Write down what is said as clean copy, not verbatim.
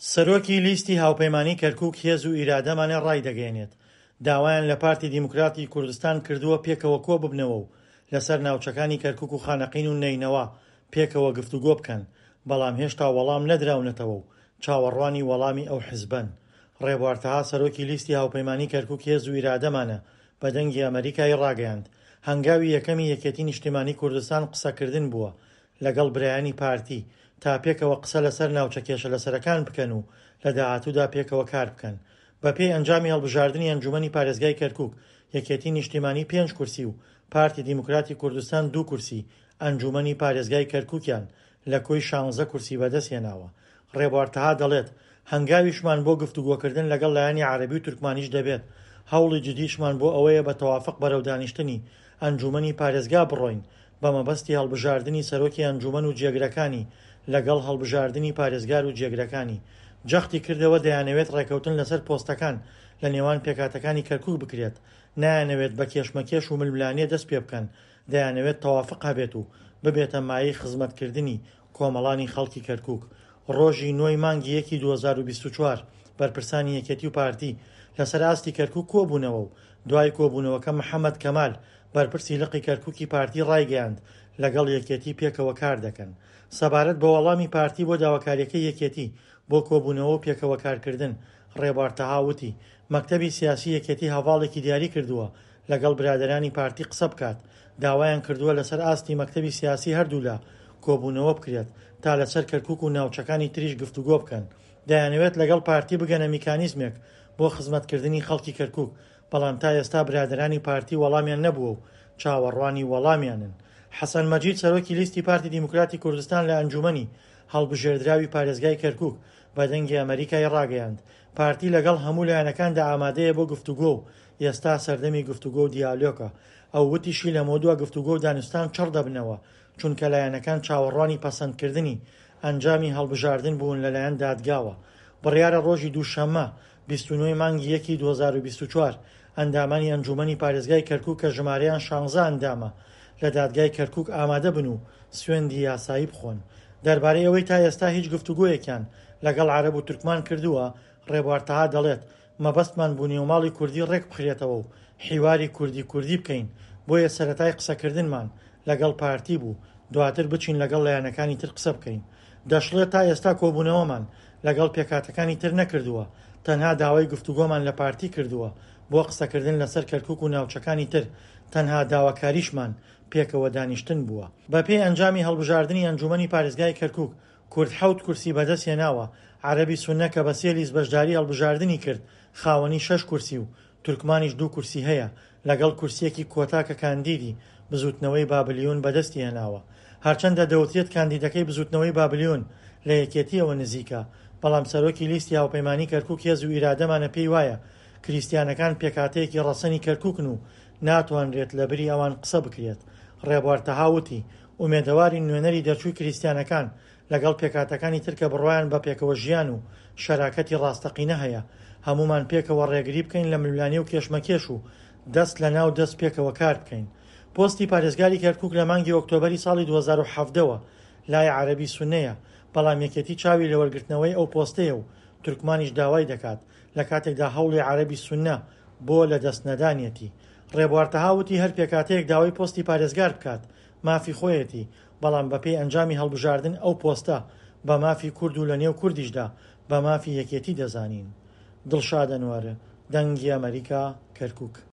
سەرۆکی لیستی هاوپەیمانی کەرکووک هێز و ئیرادەمانە ڕایدەگەێنێت. داوایان لە پارتی دیموکراتی کوردستان کردووە پێکەوە کۆ ببنەوە و لەسەر ناوچەکانی کەرکووک و خانەقین و نەینەوە پێکەوە گفتوگۆ بکەن، بەڵام هێشتا وەڵام نەدراونەتەوە و چاوەڕوانی وەڵامی ئەو حیزبن. ڕێبوارتەها سەرۆکی لیستی هاوپەیمانی کەرکووک هێز و ئیرادەمانە بە دەنگی ئەمریکای ڕاگەیاند. هەنگاوی یەکەمی یەکێتی نیشتیمانی کوردستان قسەکردن بووە لەگەڵ برایانی پارتی تا پێکەوە قسە لەسەر ناوچە کێشە لەسەرەکان بکەن و لە داهاتوودا پێکەوە کار بکەن. بەپێی ئەنجامی هەڵبژاردننی ئەنجومەنی پارێزگای کەرکووک، یەکێتی نیشتیمانی 5 کورسی و پارتی دیموکراتی کوردستان 2 کورسی ئەنجومەنی پارێزگای کەرکووکیان لە کۆی 16 کورسی بەدەستهێناوە. ڕێبوارتەها دەڵێت هەنگاویشمان بۆ گفتوگۆکردن لەگەڵ لایەنی عەرەبی و تورکمانیش دەبێت. هەوڵی جدیشمان بۆ ئەوەیە بە تەوافق بەرەو دانیشتنی ئەنجومەنی پارێزگا بڕۆین بە مەبەستی هەڵبژاردننی سەرۆکی ئەنجومەن و جێگرەکانی لەگەڵ هەڵبژاردننی پارێزگار و جێگرەکانی. جەختی کردەوە دەیانەوێت ڕێکەوتن لەسەر پۆستەکان لە نێوان پێکاتەکانی کەرکووک بکرێت، نایانەوێت بە کێشمەکێش و ململانیە دەست پێ بکەن. دەیانەوێت تەوافق هەبێت و ببێتە مایەی خزمەتکردنی کۆمەڵانی خەڵکی کەرکووک. ڕۆژی 9 مانگی 2024 بەرپرسانی یەکێتی و پارتی لەسەر ئاستی کەرکووک کۆبوونەوە و دوای کۆبوونەوەکە محەممەد کەمال بەرپرسی لقی کەرکووکی پارتی ڕایگەیاند لەگەڵ یەکێتی پێکەوە کار دەکەن. سەبارەت بە وەڵامی پارتی بۆ داواکاریەکەی یەکێتی بۆ کۆبوونەوە و پێکەوە کارکردن، ڕێبوارتەها وتی مەکتەبی سیاسی یەکێتی هەواڵێکی دیاری کردووە لەگەڵ برادەرانی پارتی قسە بکات. داوایان کردووە لەسەر ئاستی مەکتەبی سیاسی هەردوولا کۆبوونەوە بکرێت تا لەسەر کەرکووک و ناوچەکانی تریش گفتوگۆ بکەن. دەیانەوێت لەگەڵ پارتی بگەنە میکانیزمێک بۆ خزمەتکردنی خەڵکی کەرکووک، بەڵام تا ئێستا برادەرانی پارتی وەڵامیان نەبووە و چاوەڕوانی وەڵامیانن. حەسەن مەجید سەرۆکی لیستی پارتی دیموکراتی کوردستان لە ئەنجومەنی هەڵبژێردراوی پارێزگای کەرکووک بە دەنگی ئەمریکای ڕاگەیاند پارتی لەگەڵ هەموو لایەنەکاندا ئامادەیە بۆ گفتوگۆ و ئێستا سەردەمی گفتوگۆ و دیالۆگە. ئەو وتیشی لە مۆدووە گفتوگۆ و دانوستان چڕ دەبنەوە چونکە لایەنەکان چاوەڕوانی پەسەندکردنی ئەنجامی هەڵبژاردن بوون لەلایەن دادگاوە. بڕیارە ڕۆژی دووشەممە 29 مانگی 2024 ئەندامانی ئەنجومەنی پارێزگای کەرکووک کە ژمارەیان 16 ئەندامە لە دادگای کەرکووک ئامادە بن و سوێندی یاسایی بخۆن. دەربارەی ئەوەی تا ئێستا هیچ گفتوگۆیەکیان لەگەڵ عەرەب و تورکمان کردووە، ڕێبوارتەها دەڵێت مەبەستمان بوو نێوماڵی کوردی ڕێک بخرێتەوە و حیواری کوردی بکەین. بۆیە سەرەتای قسەکردنمان لەگەڵ پارتی بوو، دواتر بچین لەگەڵ لایەنەکانی تر قسە بکەین. دەشڵێت تا ئێستا کۆبوونەوەمان لەگەڵ پێکاتەکانی تر نەکردووە، تەنها داوای گفتوگۆمان لە پارتی کردووە بۆ قسەکردن لەسەر کەرکووک و ناوچەکانی تر. تەنها داواکاریشمان پێکەوە دانیشتن بووە. بەپێی ئەنجامی هەڵبژاردننی ئەنجومەنی پارێزگای کەرکووک، کورد 7 کورسی بەدەستهێناوە. عەرەبی سوننە کە بە 3 لیست بەشداری هەڵبژاردننی کرد خاوەنی 6 کورسی و تورکمانیش 2 کورسی هەیە لەگەڵ کورسیەکی کۆتا کە کاندیدی بزوتنەوەی بابلیۆن بەدەستی هێناوە. هەرچەندە دەوترێت کاندیدەکەی بزوتنەوەی بابلیۆن لە یەکێتیەوە نزیکە، بەڵام سەرۆکی لیستی هاوپەیمانی کەرکووک هێز و ئیرادەمانە پێی وایە کریستیانەکان پێکاتەیەکی ڕەسەنی کەرکووکن و ناتوانرێت لە بری ئەوان قسە بکرێت. ڕێبوارتەها وتی ئومێدەواری نوێنەری دەرچووی کریستیانەکان لەگەڵ پێکاتەکانی تر کە بڕوایان بە پێکەوە ژیان و شەراکەتی ڕاستەقینە هەیە، هەمومان پێکەوە ڕێگری بکەین لە ململانی و کێشمەکێش و دەست لە ناو دەست پێکەوە کار بکەین. پۆستی پارێزگاری کەرکووک لە مانگی ئۆکتۆبەری ساڵی 2017ەوە لای عەرەبی سوننەیە، بەڵام یەکێتی چاوی لە وەرگرتنەوەی ئەو پۆستەیە و تورکمانیش داوای دەکات لە کاتێکدا هەوڵی عەرەبی سوننە بۆ لە دەست نەدانیەتی. ڕێبوارتەها وتی هەر پێکاتەیەک داوای پۆستی پارێزگار بکات مافی خۆیەتی، بەڵام بەپێی ئەنجامی هەڵبژاردن ئەو پۆستە بە مافی کورد و لە نێو کوردیشدا بە مافی یەکێتی دەزانین. دڵشاد ئەنوەر، دەنگی ئەمریکا، کەرکووک.